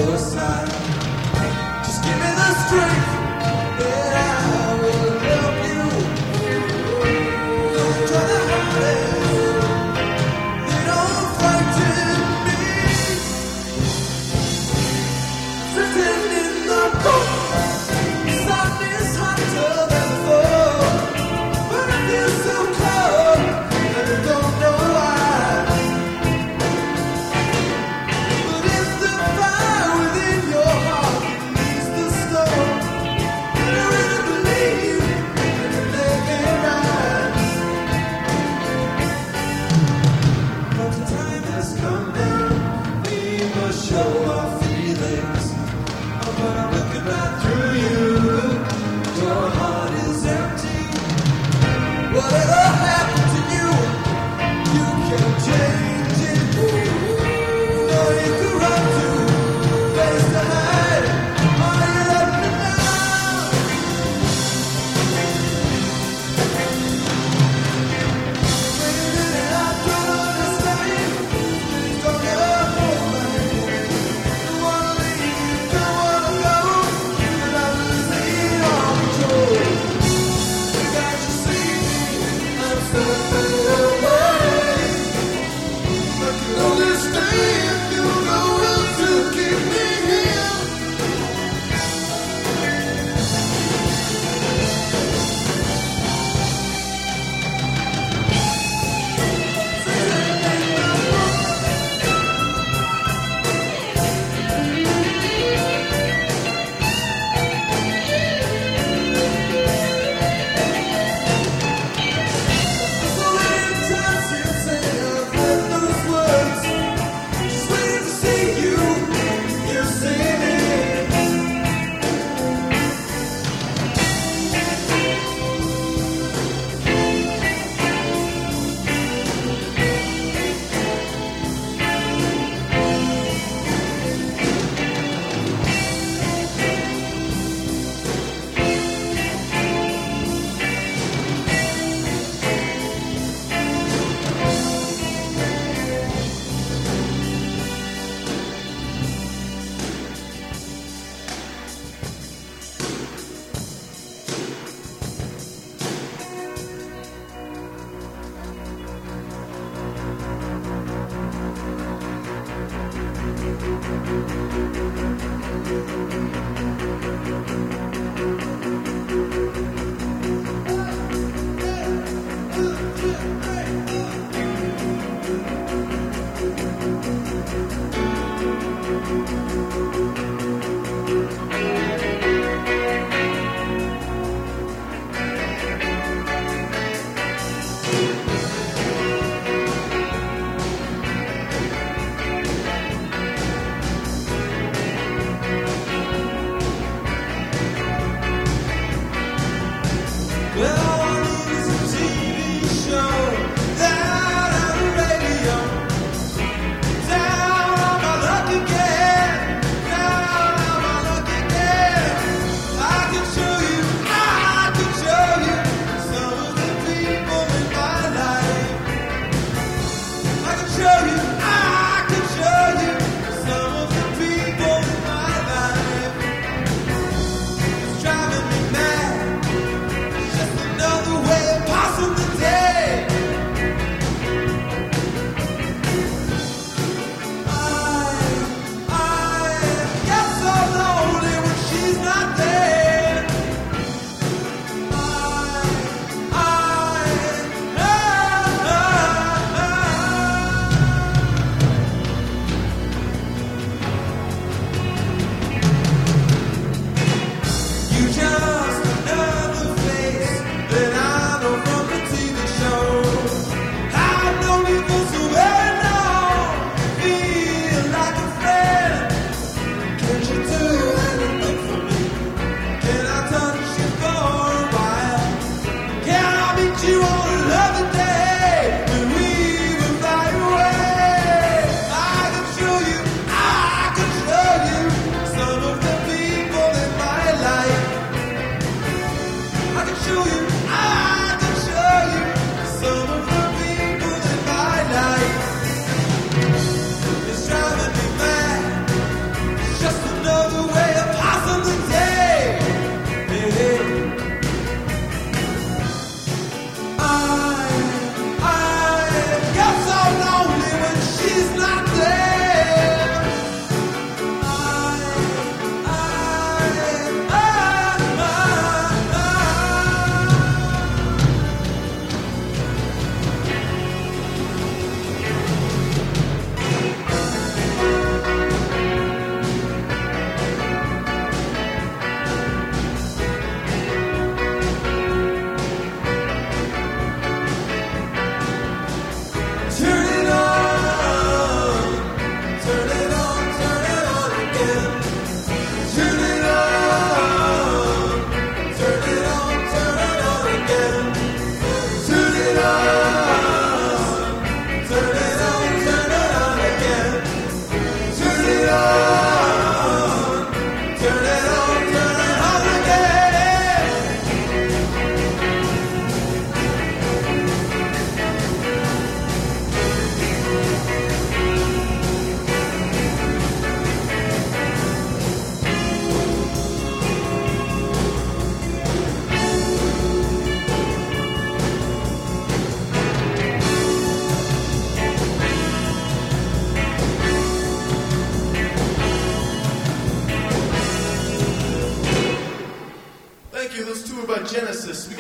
your side. Just give me the strength that I will help you. Don't try the hardest, they don't frighten me. Sitting in the boat, sun is hotter than before, but it feels so cold, and I don't know why. But if the fire within your heart release the snow, then I really believe that they can rise. But the time has come now, we must show our feelings. Oh, but I'm looking right through you. Your heart is empty. Whatever happened to you, you can't change it. No, you could run to place to hide. Are you letting me down? Maybe I don't understand. Don't ever hold my hand. Don't wanna leave, don't wanna go, but I'm losing all control. Can't you see I'm slipping away? I can only stay if you know how to keep me here. So many times since I've heard those words, just waiting to see you. You see me.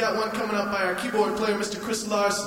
got one coming up by our keyboard player, Mr. Chris Larson.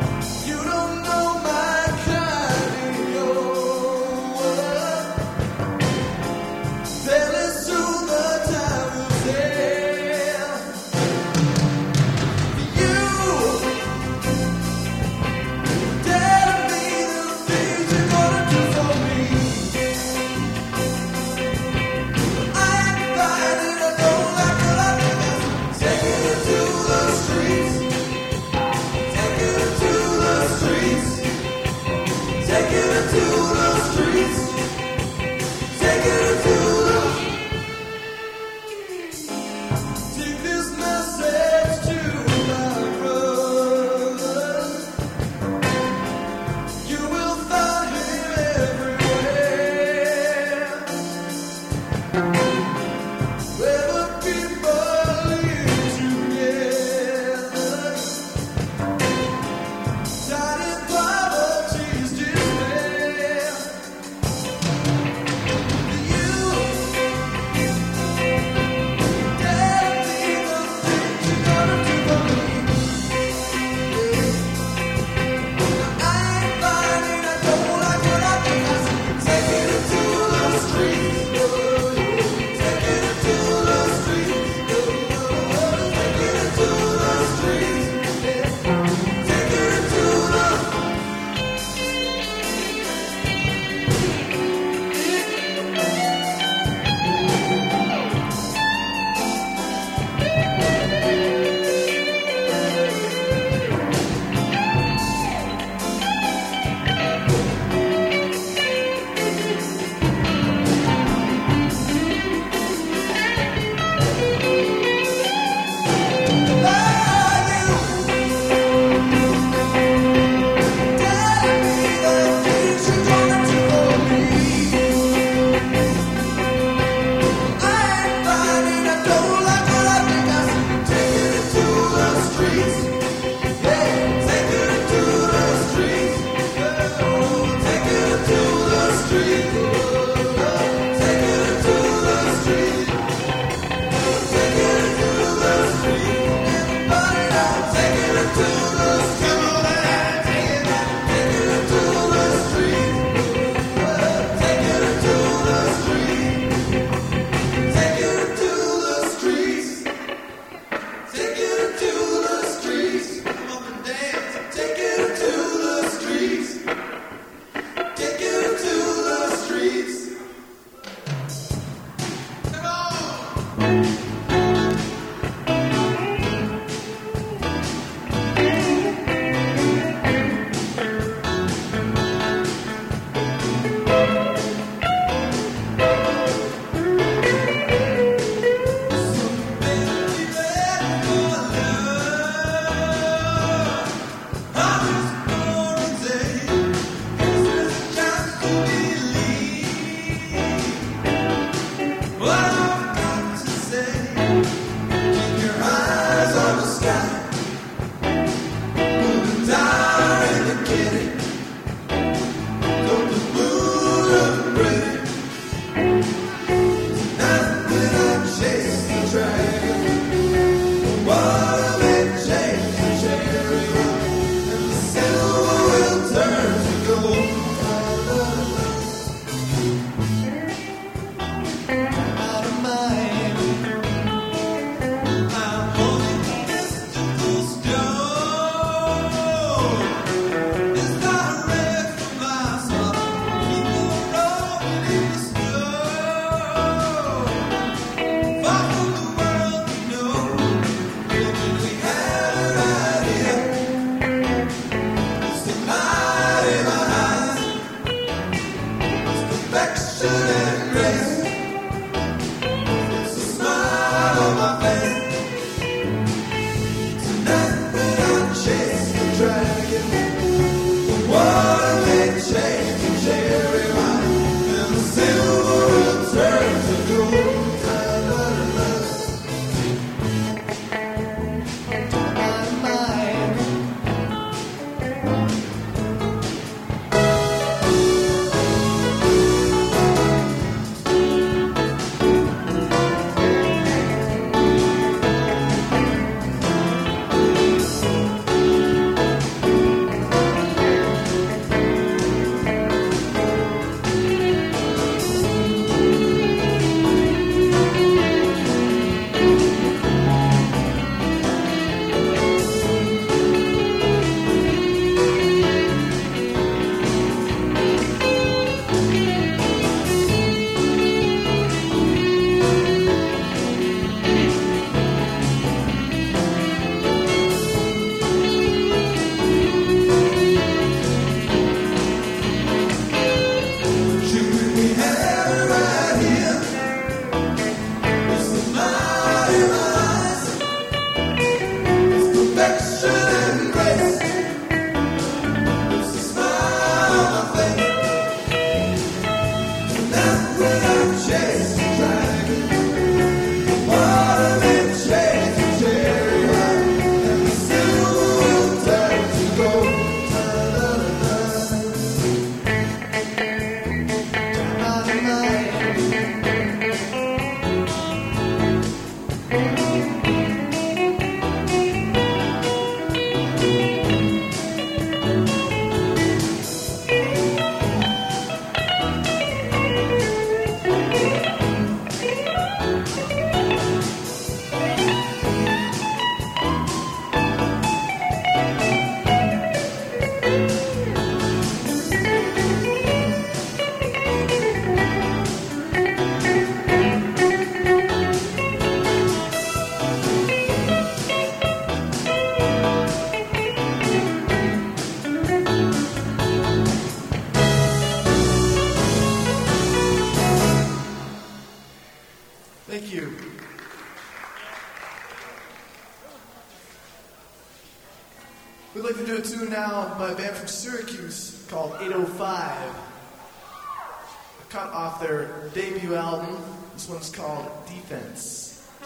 You don't know my kind in your world. Fairly soon the time will tell. You tell me the things you're gonna do for me. I ain't fighting, I don't like what I do. Taking it to the streets. Taking it to the streets. Taking it to the streets. Taking it to the. Take this message to my brothers. You will find him everywhere. Where the people live together. Died in poverty's despair. a tune now by a band from Syracuse called 805. Cut off their debut album. This one's called Defense.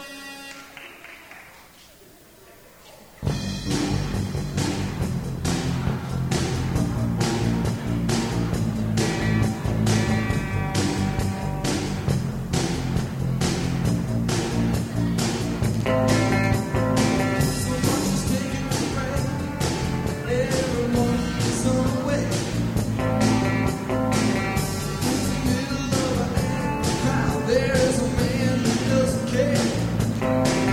There's a man who doesn't care.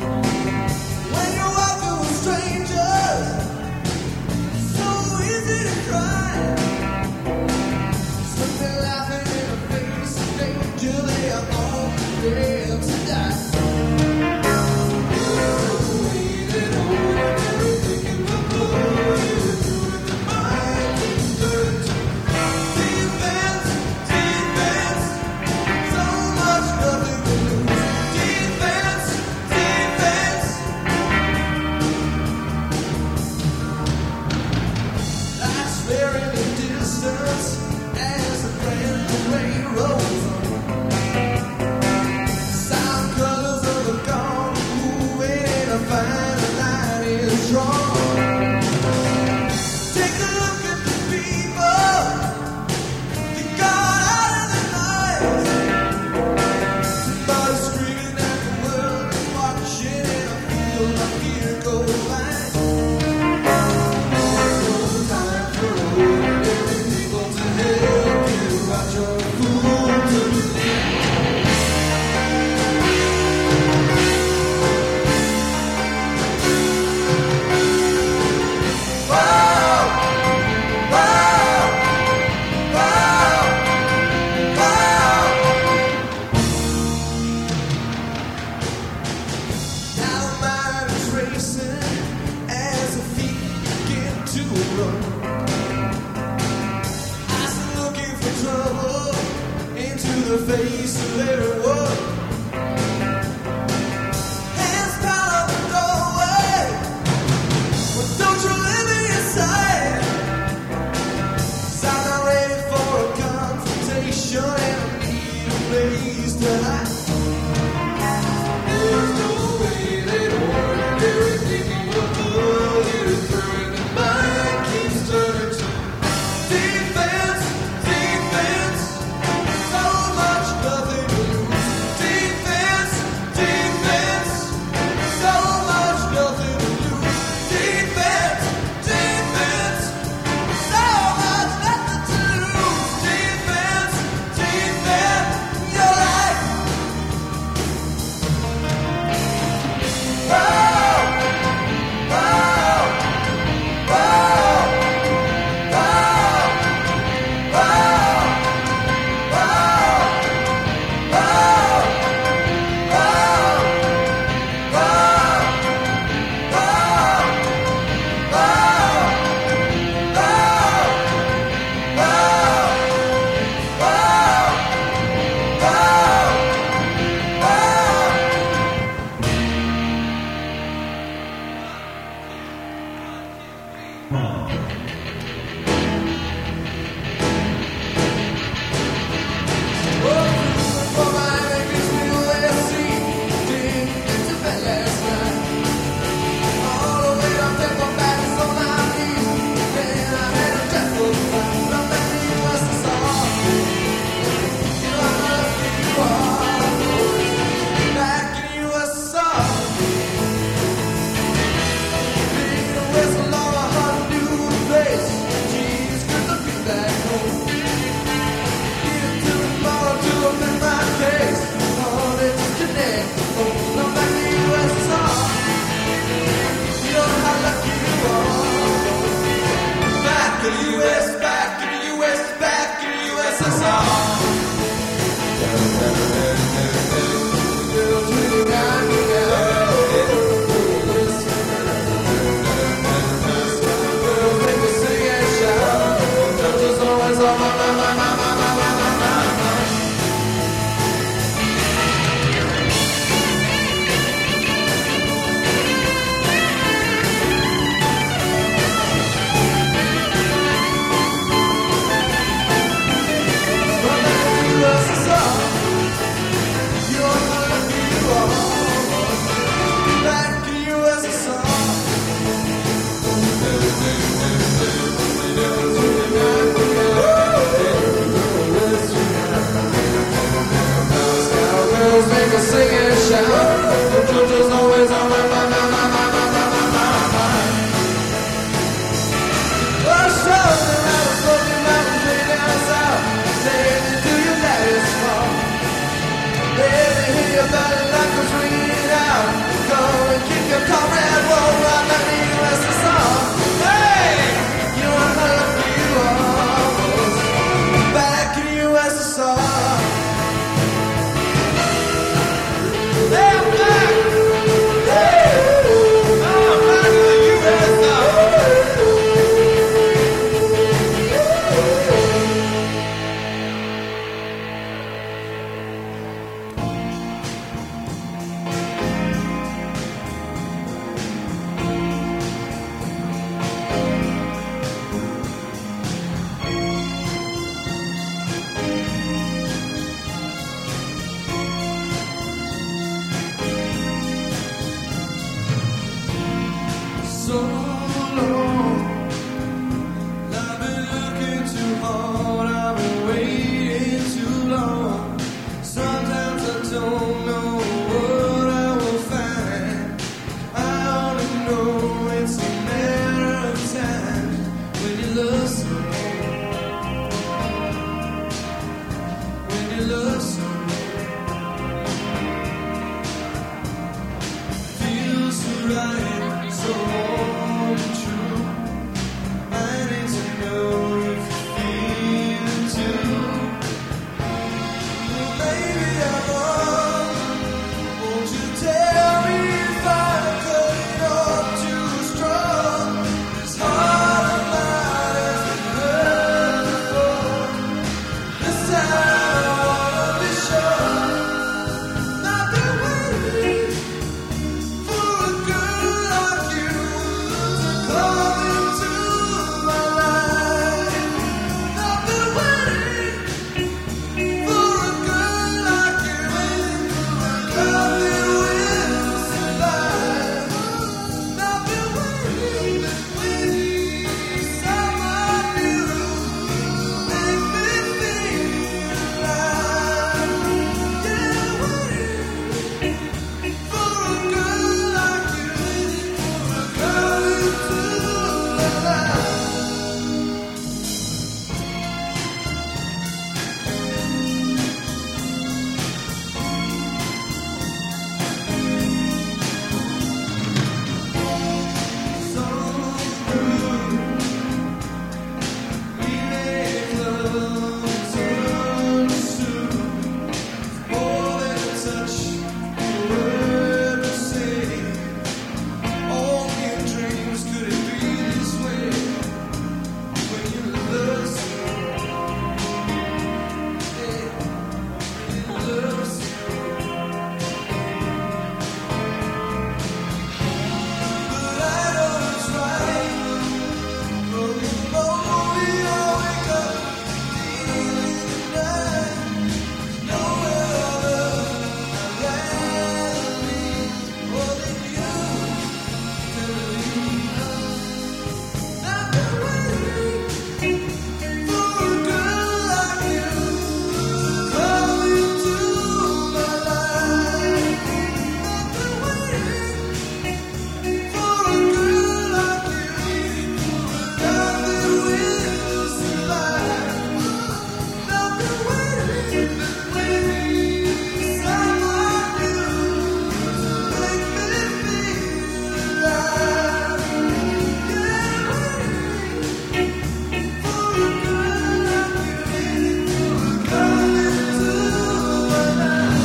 the face of everyone. Hands down on the doorway. Well, don't you let me inside. 'Cause I'm not ready for a confrontation and I need a place to hide. There's no way that ordinary people will pull you through it. The mind keeps turning to defense, defense. So much nothing to lose. love someone, when you love someone, feels so right, so warm and true. I need to know if you feel it too. Maybe I'm wrong. Won't you tell me if I'm cutting off too strong? This heart of mine has been hurt before. This time I wanna be sure. I've been waiting for a girl like you to come into my life. I've been waiting for a girl like you, a girl that will survive. I've been waiting someone new make me feel alive. Yeah, waiting for a girl like you, for a girl into my life. So through, we make love so soon. More than a touch, a word to say. Only in dreams could it be this way. When you love someone, yeah, when you love someone. But I know it's right. From the moment I wake up, feeling the night. Nowhere on earth I'd rather be more than you can leave. I've been waiting for a girl like you to come into my life. I've been waiting for a girl like you, a love that will survive. I've been waiting someone new to make me feel alive. Yeah, waiting for a girl like you, for a girl into my life.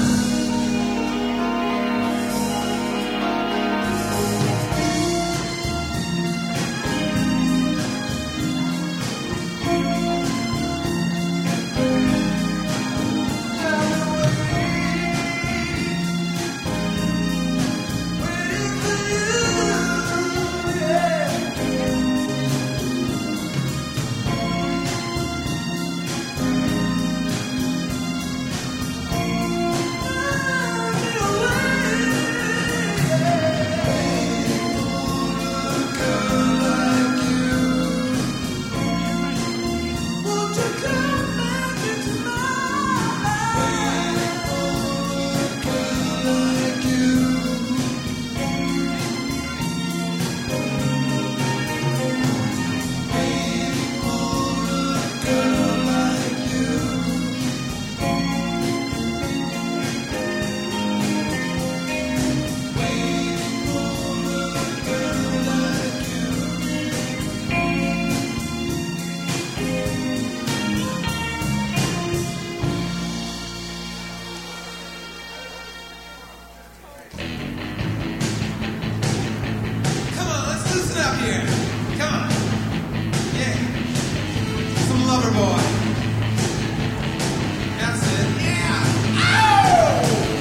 Waiting for you, yeah. Won't you come back into my life? Like you. Come on, let's loosen up here. Come on. Yeah. Some lover boy. That's it. Yeah. Ow!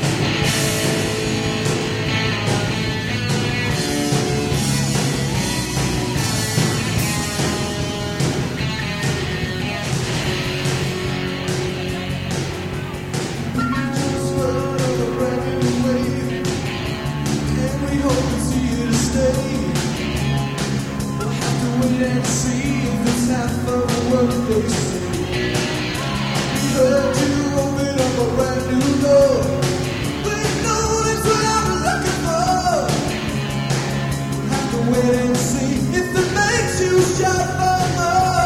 Just rode on a brand new wave, and we hope to see you to stay. We'll have to wait and see if it's half of what they say. We heard you open up a brand new door. We know it's what I was looking for. We'll have to wait and see if it makes you shout for more.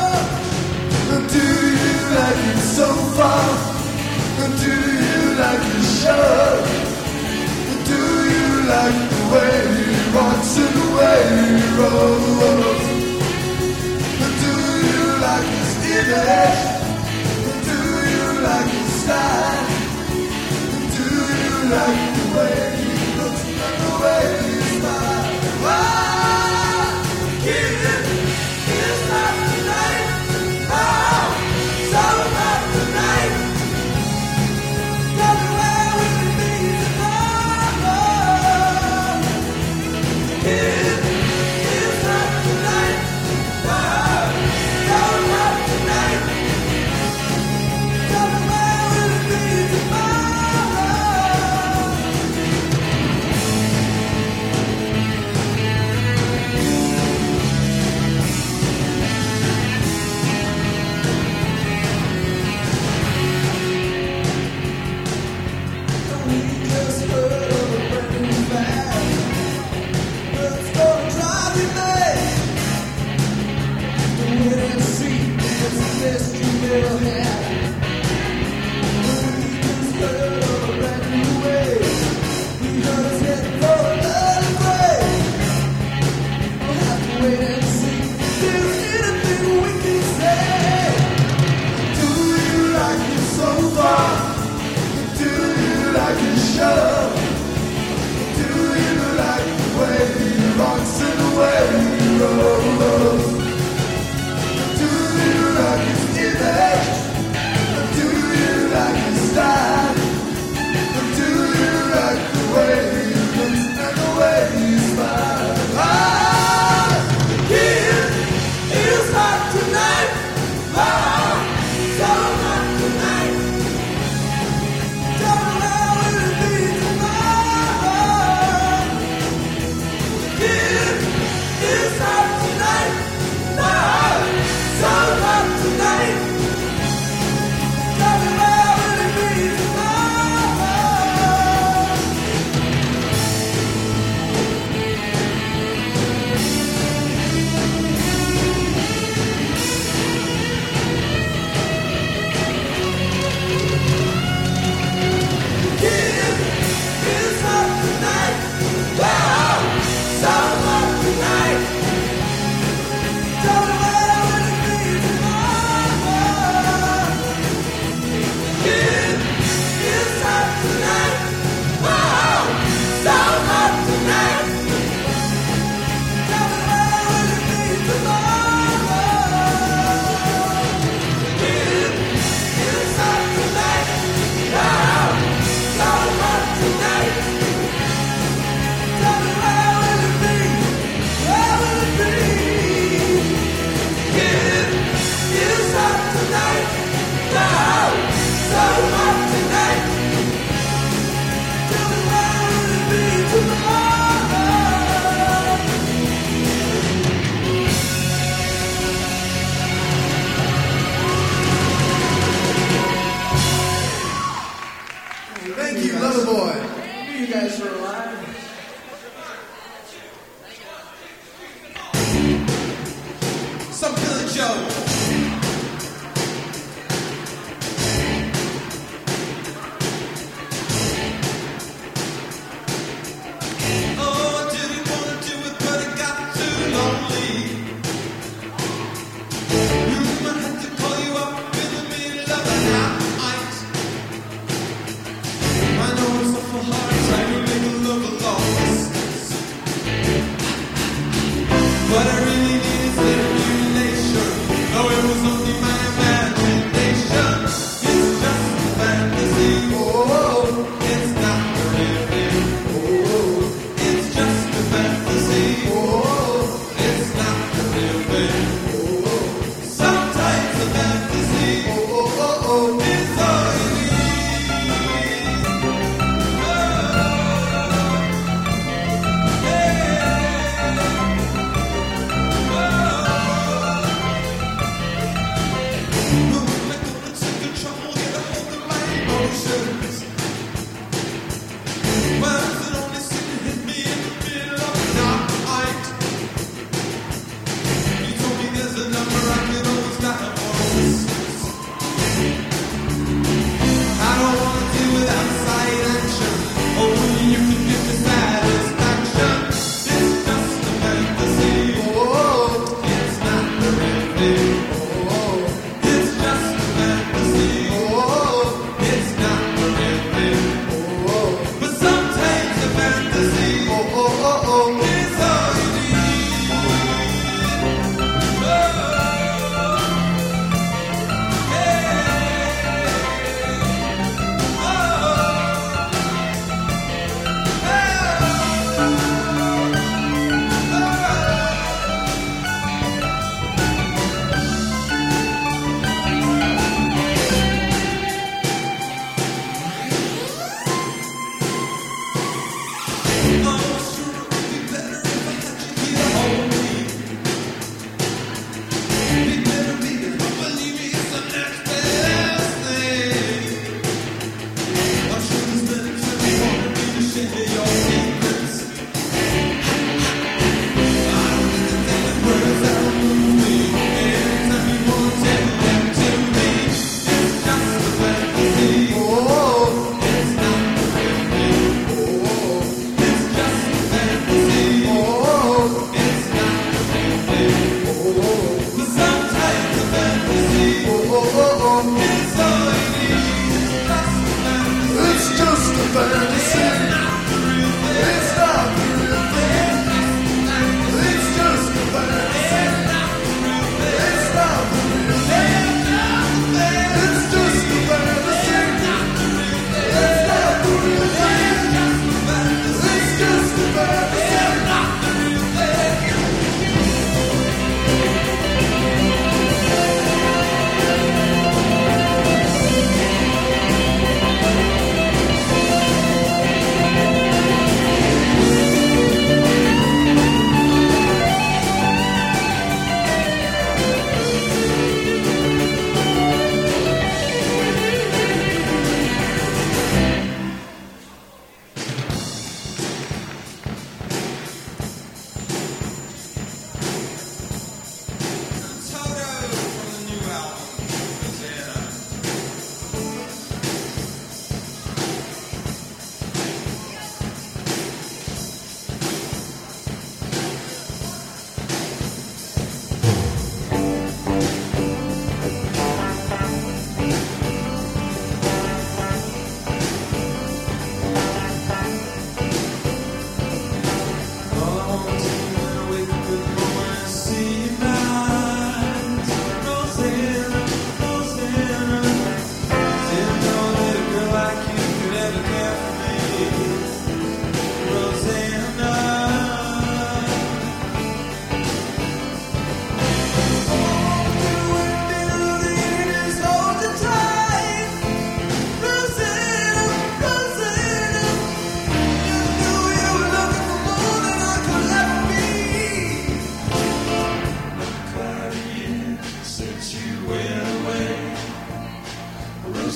way he rolls. Do you like his image? Do you like his style? Do you like the way he looks and the way he smiles? Oh, kid, it's not tonight. Oh, so not tonight. Tell me where we can be tomorrow. Kid, it's not tonight. Oh, so not tonight.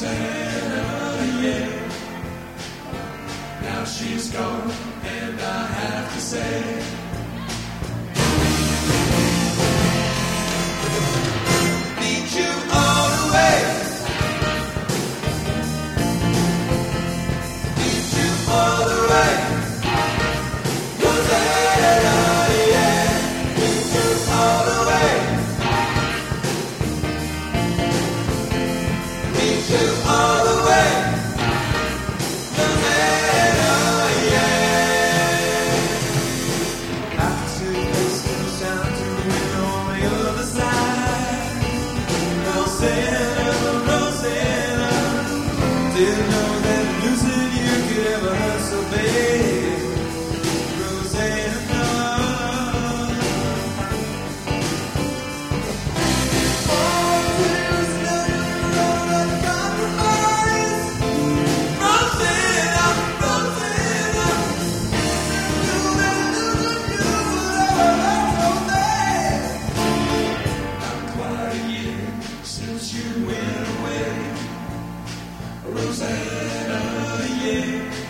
Rosanna, yeah. Now she's gone, and I have to say, need you all the way. Need you all the way. Rosanna, yeah. Need you all the way. Need you all the way. Rosanna, yeah. After this goes down to me on the other side. Rosanna, Rosanna, didn't know that losing you could ever hurt so bad. Rosanna. Oh, there's nothing wrong with compromise. Rosanna, Rosanna, knew that losing you would ever hurt so bad. Not quite a year since you went away. Rosanna, yeah.